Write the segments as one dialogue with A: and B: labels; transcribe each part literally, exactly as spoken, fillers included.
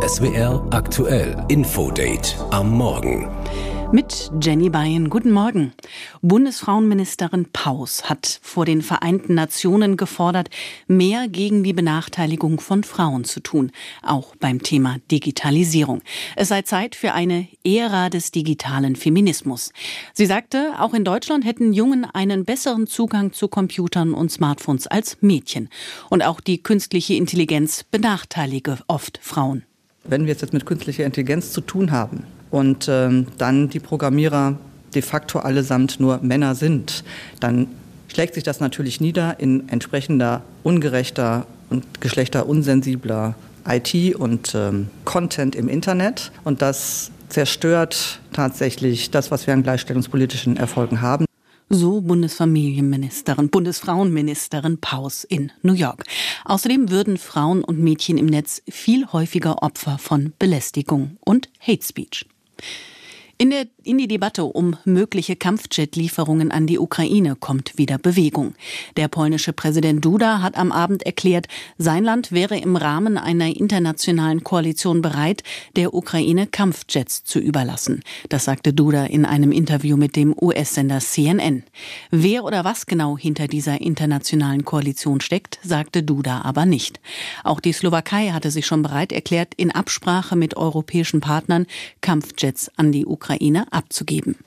A: S W R aktuell Infodate am Morgen.
B: Mit Jenny Bayen. Guten Morgen. Bundesfrauenministerin Paus hat vor den Vereinten Nationen gefordert, mehr gegen die Benachteiligung von Frauen zu tun, auch beim Thema Digitalisierung. Es sei Zeit für eine Ära des digitalen Feminismus. Sie sagte, auch in Deutschland hätten Jungen einen besseren Zugang zu Computern und Smartphones als Mädchen. Und auch die künstliche Intelligenz benachteilige oft Frauen.
C: Wenn wir es jetzt mit künstlicher Intelligenz zu tun haben, und ähm, dann die Programmierer de facto allesamt nur Männer sind, dann schlägt sich das natürlich nieder in entsprechender ungerechter und geschlechterunsensibler I T und ähm, Content im Internet. Und das zerstört tatsächlich das, was wir an gleichstellungspolitischen Erfolgen haben.
B: So Bundesfamilienministerin, Bundesfrauenministerin Paus in New York. Außerdem würden Frauen und Mädchen im Netz viel häufiger Opfer von Belästigung und Hate Speech. In, der, in die Debatte um mögliche Kampfjet-Lieferungen an die Ukraine kommt wieder Bewegung. Der polnische Präsident Duda hat am Abend erklärt, sein Land wäre im Rahmen einer internationalen Koalition bereit, der Ukraine Kampfjets zu überlassen. Das sagte Duda in einem Interview mit dem U S-Sender C N N. Wer oder was genau hinter dieser internationalen Koalition steckt, sagte Duda aber nicht. Auch die Slowakei hatte sich schon bereit erklärt, in Absprache mit europäischen Partnern Kampfjets an die Ukraine Ukraine abzugeben.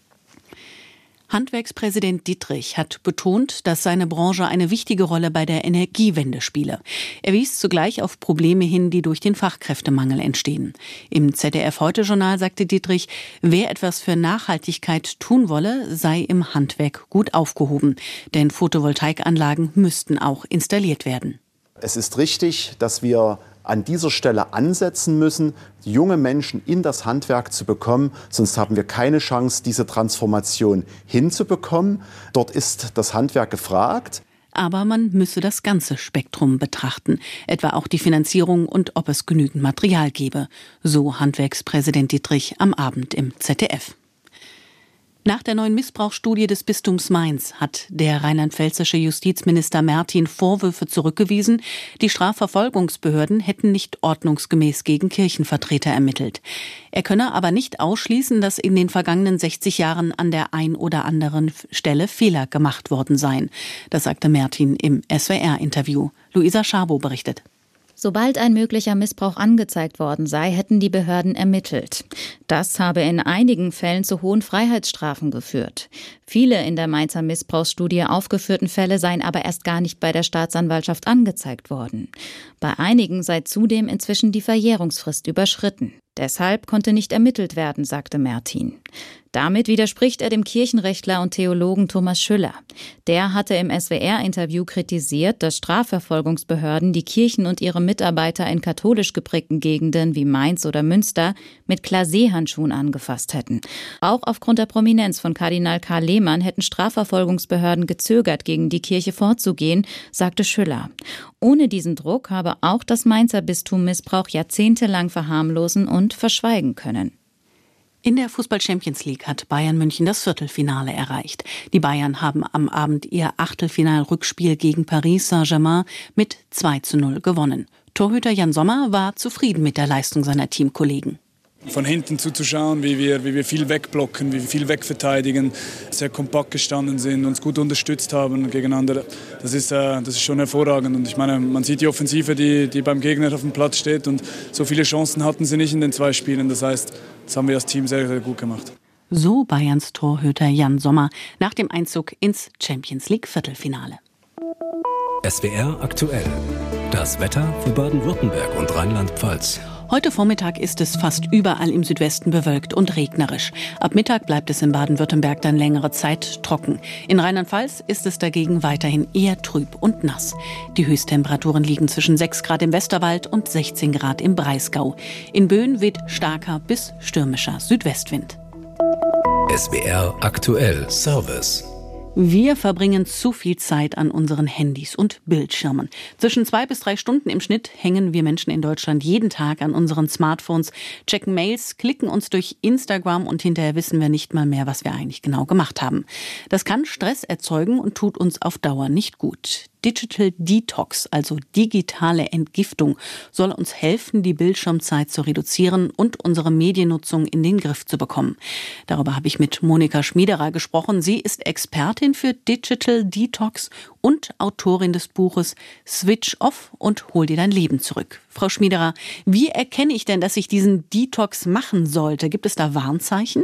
B: Handwerkspräsident Dittrich hat betont, dass seine Branche eine wichtige Rolle bei der Energiewende spiele. Er wies zugleich auf Probleme hin, die durch den Fachkräftemangel entstehen. Im Z D F-Heute-Journal sagte Dittrich, wer etwas für Nachhaltigkeit tun wolle, sei im Handwerk gut aufgehoben. Denn Photovoltaikanlagen müssten auch installiert werden.
D: Es ist richtig, dass wir an dieser Stelle ansetzen müssen, junge Menschen in das Handwerk zu bekommen. Sonst haben wir keine Chance, diese Transformation hinzubekommen. Dort ist das Handwerk gefragt.
B: Aber man müsse das ganze Spektrum betrachten, etwa auch die Finanzierung und ob es genügend Material gebe, so Handwerkspräsident Dittrich am Abend im Z D F. Nach der neuen Missbrauchsstudie des Bistums Mainz hat der rheinland-pfälzische Justizminister Mertin Vorwürfe zurückgewiesen, die Strafverfolgungsbehörden hätten nicht ordnungsgemäß gegen Kirchenvertreter ermittelt. Er könne aber nicht ausschließen, dass in den vergangenen sechzig Jahren an der ein oder anderen Stelle Fehler gemacht worden seien. Das sagte Mertin im S W R-Interview. Luisa Schabow berichtet.
E: Sobald ein möglicher Missbrauch angezeigt worden sei, hätten die Behörden ermittelt. Das habe in einigen Fällen zu hohen Freiheitsstrafen geführt. Viele in der Mainzer Missbrauchsstudie aufgeführten Fälle seien aber erst gar nicht bei der Staatsanwaltschaft angezeigt worden. Bei einigen sei zudem inzwischen die Verjährungsfrist überschritten. Deshalb konnte nicht ermittelt werden, sagte Mertin. Damit widerspricht er dem Kirchenrechtler und Theologen Thomas Schüller. Der hatte im S W R-Interview kritisiert, dass Strafverfolgungsbehörden die Kirchen und ihre Mitarbeiter in katholisch geprägten Gegenden wie Mainz oder Münster mit Glacé-Handschuhen angefasst hätten. Auch aufgrund der Prominenz von Kardinal Karl Lehmann hätten Strafverfolgungsbehörden gezögert, gegen die Kirche vorzugehen, sagte Schüller. Ohne diesen Druck habe auch das Mainzer Bistum Missbrauch jahrzehntelang verharmlosen und verschweigen können.
B: In der Fußball-Champions League hat Bayern München das Viertelfinale erreicht. Die Bayern haben am Abend ihr Achtelfinal-Rückspiel gegen Paris Saint-Germain mit zwei zu null gewonnen. Torhüter Jan Sommer war zufrieden mit der Leistung seiner Teamkollegen.
F: Von hinten zuzuschauen, wie wir, wie wir viel wegblocken, wie wir viel wegverteidigen, sehr kompakt gestanden sind, uns gut unterstützt haben gegeneinander. Das ist, äh, das ist schon hervorragend. Und ich meine, man sieht die Offensive, die, die beim Gegner auf dem Platz steht. Und so viele Chancen hatten sie nicht in den zwei Spielen. Das heißt, das haben wir als Team sehr, sehr gut gemacht.
B: So Bayerns Torhüter Jan Sommer nach dem Einzug ins Champions League Viertelfinale.
A: S W R aktuell. Das Wetter für Baden-Württemberg und Rheinland-Pfalz.
B: Heute Vormittag ist es fast überall im Südwesten bewölkt und regnerisch. Ab Mittag bleibt es in Baden-Württemberg dann längere Zeit trocken. In Rheinland-Pfalz ist es dagegen weiterhin eher trüb und nass. Die Höchsttemperaturen liegen zwischen sechs Grad im Westerwald und sechzehn Grad im Breisgau. In Böen weht starker bis stürmischer Südwestwind.
A: S W R aktuell Service.
B: Wir verbringen zu viel Zeit an unseren Handys und Bildschirmen. Zwischen zwei bis drei Stunden im Schnitt hängen wir Menschen in Deutschland jeden Tag an unseren Smartphones, checken Mails, klicken uns durch Instagram und hinterher wissen wir nicht mal mehr, was wir eigentlich genau gemacht haben. Das kann Stress erzeugen und tut uns auf Dauer nicht gut. Digital Detox, also digitale Entgiftung, soll uns helfen, die Bildschirmzeit zu reduzieren und unsere Mediennutzung in den Griff zu bekommen. Darüber habe ich mit Monika Schmiederer gesprochen. Sie ist Expertin für Digital Detox und Autorin des Buches Switch Off und hol dir dein Leben zurück. Frau Schmiederer, wie erkenne ich denn, dass ich diesen Detox machen sollte? Gibt es da Warnzeichen?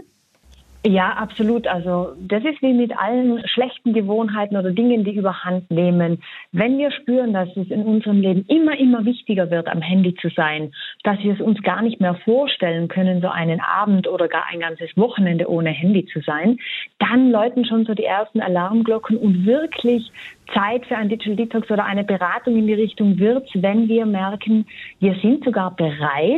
G: Ja, absolut. Also das ist wie mit allen schlechten Gewohnheiten oder Dingen, die überhand nehmen. Wenn wir spüren, dass es in unserem Leben immer, immer wichtiger wird, am Handy zu sein, dass wir es uns gar nicht mehr vorstellen können, so einen Abend oder gar ein ganzes Wochenende ohne Handy zu sein, dann läuten schon so die ersten Alarmglocken und wirklich Zeit für ein Digital Detox oder eine Beratung in die Richtung wird's, wenn wir merken, wir sind sogar bereit,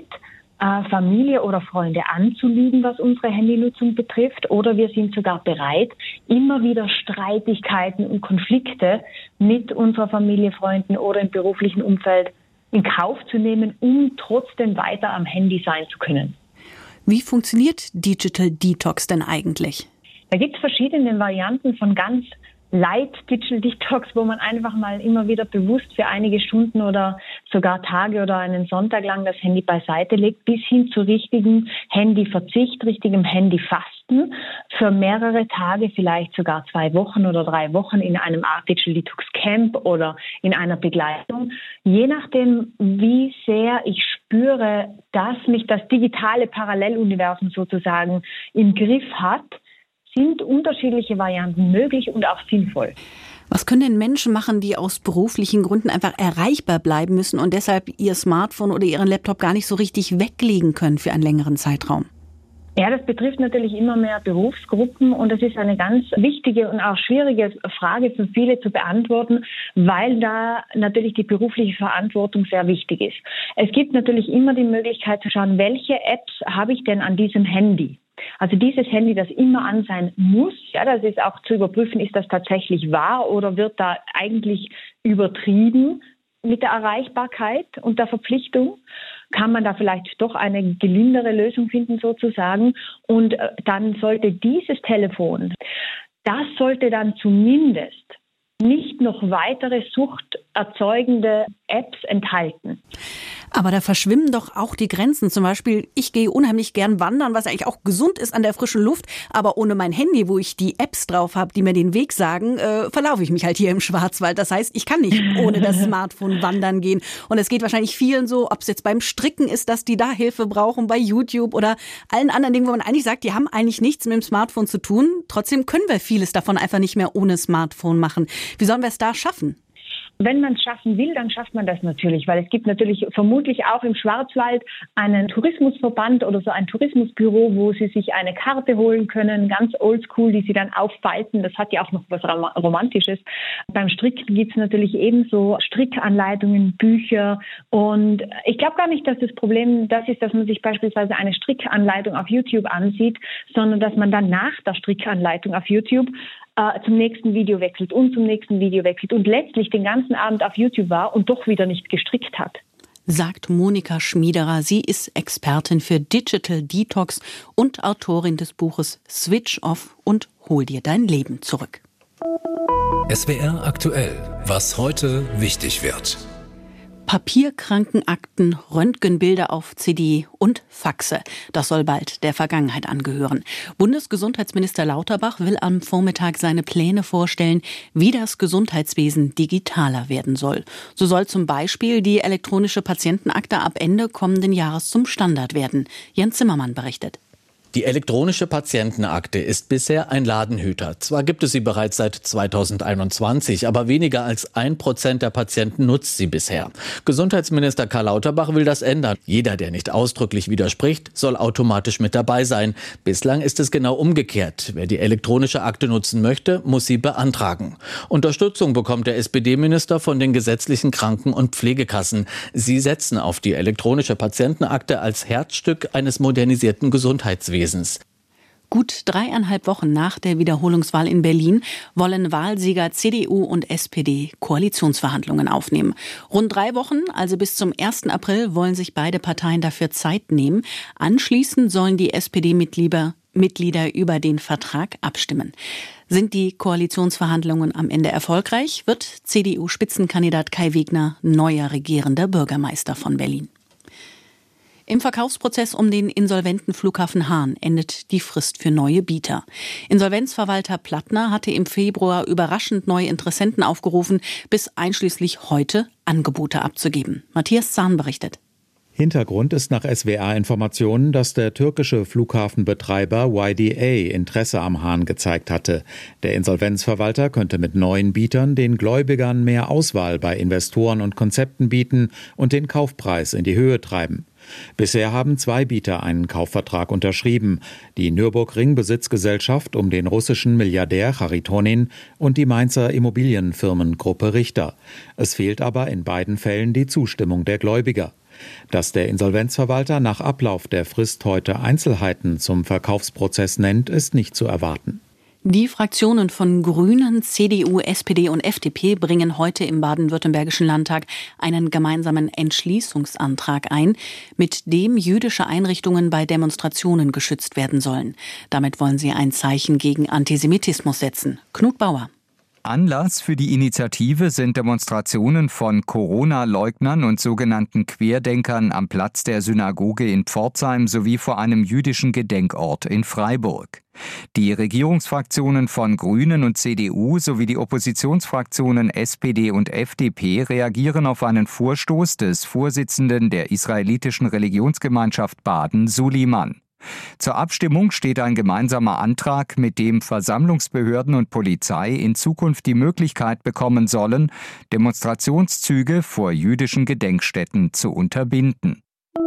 G: Familie oder Freunde anzulügen, was unsere Handynutzung betrifft, oder wir sind sogar bereit, immer wieder Streitigkeiten und Konflikte mit unserer Familie, Freunden oder im beruflichen Umfeld in Kauf zu nehmen, um trotzdem weiter am Handy sein zu können.
B: Wie funktioniert Digital Detox denn eigentlich?
G: Da gibt es verschiedene Varianten von ganz Light Digital Detox, wo man einfach mal immer wieder bewusst für einige Stunden oder sogar Tage oder einen Sonntag lang das Handy beiseite legt, bis hin zu richtigem Handyverzicht, richtigem Handyfasten für mehrere Tage, vielleicht sogar zwei Wochen oder drei Wochen in einem Art Digital Detox Camp oder in einer Begleitung. Je nachdem, wie sehr ich spüre, dass mich das digitale Paralleluniversum sozusagen im Griff hat, sind unterschiedliche Varianten möglich und auch sinnvoll.
B: Was können denn Menschen machen, die aus beruflichen Gründen einfach erreichbar bleiben müssen und deshalb ihr Smartphone oder ihren Laptop gar nicht so richtig weglegen können für einen längeren Zeitraum?
G: Ja, das betrifft natürlich immer mehr Berufsgruppen und das ist eine ganz wichtige und auch schwierige Frage für viele zu beantworten, weil da natürlich die berufliche Verantwortung sehr wichtig ist. Es gibt natürlich immer die Möglichkeit zu schauen, welche Apps habe ich denn an diesem Handy? Also dieses Handy, das immer an sein muss, ja, das ist auch zu überprüfen, ist das tatsächlich wahr oder wird da eigentlich übertrieben mit der Erreichbarkeit und der Verpflichtung? Kann man da vielleicht doch eine gelindere Lösung finden sozusagen? Und dann sollte dieses Telefon, das sollte dann zumindest nicht noch weitere suchterzeugende Apps enthalten.
B: Aber da verschwimmen doch auch die Grenzen. Zum Beispiel, ich gehe unheimlich gern wandern, was eigentlich auch gesund ist an der frischen Luft. Aber ohne mein Handy, wo ich die Apps drauf habe, die mir den Weg sagen, äh, verlaufe ich mich halt hier im Schwarzwald. Das heißt, ich kann nicht ohne das Smartphone wandern gehen. Und es geht wahrscheinlich vielen so, ob es jetzt beim Stricken ist, dass die da Hilfe brauchen, bei YouTube oder allen anderen Dingen, wo man eigentlich sagt, die haben eigentlich nichts mit dem Smartphone zu tun. Trotzdem können wir vieles davon einfach nicht mehr ohne Smartphone machen. Wie sollen wir es da schaffen?
G: Wenn man es schaffen will, dann schafft man das natürlich, weil es gibt natürlich vermutlich auch im Schwarzwald einen Tourismusverband oder so ein Tourismusbüro, wo Sie sich eine Karte holen können, ganz oldschool, die Sie dann auffalten. Das hat ja auch noch was Romantisches. Beim Stricken gibt es natürlich ebenso Strickanleitungen, Bücher und ich glaube gar nicht, dass das Problem das ist, dass man sich beispielsweise eine Strickanleitung auf YouTube ansieht, sondern dass man dann nach der Strickanleitung auf YouTube zum nächsten Video wechselt und zum nächsten Video wechselt und letztlich den ganzen Abend auf YouTube war und doch wieder nicht gestrickt hat.
B: Sagt Monika Schmiederer. Sie ist Expertin für Digital Detox und Autorin des Buches Switch Off und hol dir dein Leben zurück.
A: S W R aktuell. Was heute wichtig wird.
B: Papierkrankenakten, Röntgenbilder auf C D und Faxe. Das soll bald der Vergangenheit angehören. Bundesgesundheitsminister Lauterbach will am Vormittag seine Pläne vorstellen, wie das Gesundheitswesen digitaler werden soll. So soll zum Beispiel die elektronische Patientenakte ab Ende kommenden Jahres zum Standard werden. Jens Zimmermann berichtet.
H: Die elektronische Patientenakte ist bisher ein Ladenhüter. Zwar gibt es sie bereits seit zweitausendeinundzwanzig, aber weniger als ein Prozent der Patienten nutzt sie bisher. Gesundheitsminister Karl Lauterbach will das ändern. Jeder, der nicht ausdrücklich widerspricht, soll automatisch mit dabei sein. Bislang ist es genau umgekehrt. Wer die elektronische Akte nutzen möchte, muss sie beantragen. Unterstützung bekommt der S P D-Minister von den gesetzlichen Kranken- und Pflegekassen. Sie setzen auf die elektronische Patientenakte als Herzstück eines modernisierten Gesundheitswesens.
B: Gut dreieinhalb Wochen nach der Wiederholungswahl in Berlin wollen Wahlsieger C D U und S P D Koalitionsverhandlungen aufnehmen. Rund drei Wochen, also bis zum ersten April, wollen sich beide Parteien dafür Zeit nehmen. Anschließend sollen die S P D-Mitglieder Mitglieder über den Vertrag abstimmen. Sind die Koalitionsverhandlungen am Ende erfolgreich, wird C D U-Spitzenkandidat Kai Wegner neuer regierender Bürgermeister von Berlin. Im Verkaufsprozess um den insolventen Flughafen Hahn endet die Frist für neue Bieter. Insolvenzverwalter Plattner hatte im Februar überraschend neue Interessenten aufgerufen, bis einschließlich heute Angebote abzugeben. Matthias Zahn berichtet.
I: Hintergrund ist nach S W R-Informationen, dass der türkische Flughafenbetreiber Y D A Interesse am Hahn gezeigt hatte. Der Insolvenzverwalter könnte mit neuen Bietern den Gläubigern mehr Auswahl bei Investoren und Konzepten bieten und den Kaufpreis in die Höhe treiben. Bisher haben zwei Bieter einen Kaufvertrag unterschrieben, die Nürburgring-Besitzgesellschaft um den russischen Milliardär Charitonin und die Mainzer Immobilienfirmengruppe Richter. Es fehlt aber in beiden Fällen die Zustimmung der Gläubiger. Dass der Insolvenzverwalter nach Ablauf der Frist heute Einzelheiten zum Verkaufsprozess nennt, ist nicht zu erwarten.
B: Die Fraktionen von Grünen, C D U, S P D und F D P bringen heute im baden-württembergischen Landtag einen gemeinsamen Entschließungsantrag ein, mit dem jüdische Einrichtungen bei Demonstrationen geschützt werden sollen. Damit wollen sie ein Zeichen gegen Antisemitismus setzen. Knut Bauer.
J: Anlass für die Initiative sind Demonstrationen von Corona-Leugnern und sogenannten Querdenkern am Platz der Synagoge in Pforzheim sowie vor einem jüdischen Gedenkort in Freiburg. Die Regierungsfraktionen von Grünen und C D U sowie die Oppositionsfraktionen S P D und F D P reagieren auf einen Vorstoß des Vorsitzenden der israelitischen Religionsgemeinschaft Baden, Suliman. Zur Abstimmung steht ein gemeinsamer Antrag, mit dem Versammlungsbehörden und Polizei in Zukunft die Möglichkeit bekommen sollen, Demonstrationszüge vor jüdischen Gedenkstätten zu unterbinden.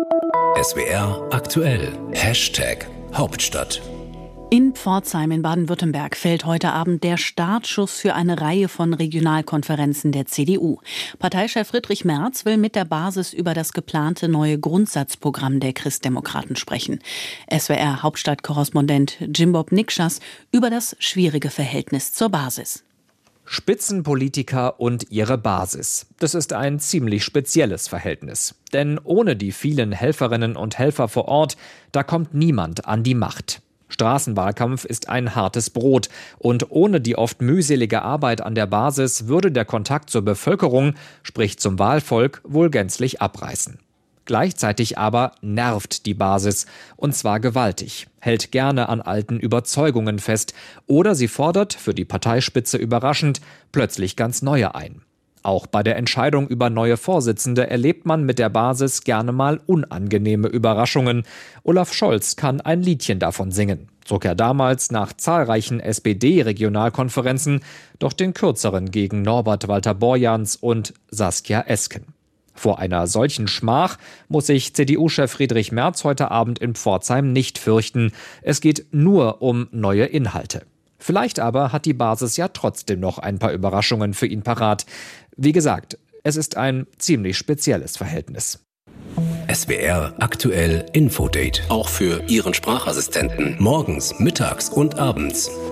A: S W R aktuell. Hashtag Hauptstadt.
B: In Pforzheim in Baden-Württemberg fällt heute Abend der Startschuss für eine Reihe von Regionalkonferenzen der C D U. Parteichef Friedrich Merz will mit der Basis über das geplante neue Grundsatzprogramm der Christdemokraten sprechen. S W R-Hauptstadtkorrespondent Jimbob Nikschas über das schwierige Verhältnis zur Basis.
K: Spitzenpolitiker und ihre Basis. Das ist ein ziemlich spezielles Verhältnis. Denn ohne die vielen Helferinnen und Helfer vor Ort, da kommt niemand an die Macht. Straßenwahlkampf ist ein hartes Brot und ohne die oft mühselige Arbeit an der Basis würde der Kontakt zur Bevölkerung, sprich zum Wahlvolk, wohl gänzlich abreißen. Gleichzeitig aber nervt die Basis, und zwar gewaltig, hält gerne an alten Überzeugungen fest oder sie fordert, für die Parteispitze überraschend, plötzlich ganz neue ein. Auch bei der Entscheidung über neue Vorsitzende erlebt man mit der Basis gerne mal unangenehme Überraschungen. Olaf Scholz kann ein Liedchen davon singen. Zog er damals nach zahlreichen S P D-Regionalkonferenzen doch den kürzeren gegen Norbert Walter Borjans und Saskia Esken. Vor einer solchen Schmach muss sich C D U-Chef Friedrich Merz heute Abend in Pforzheim nicht fürchten. Es geht nur um neue Inhalte. Vielleicht aber hat die Basis ja trotzdem noch ein paar Überraschungen für ihn parat. Wie gesagt, es ist ein ziemlich spezielles Verhältnis.
A: S W R aktuell Infodate. Auch für Ihren Sprachassistenten. Morgens, mittags und abends.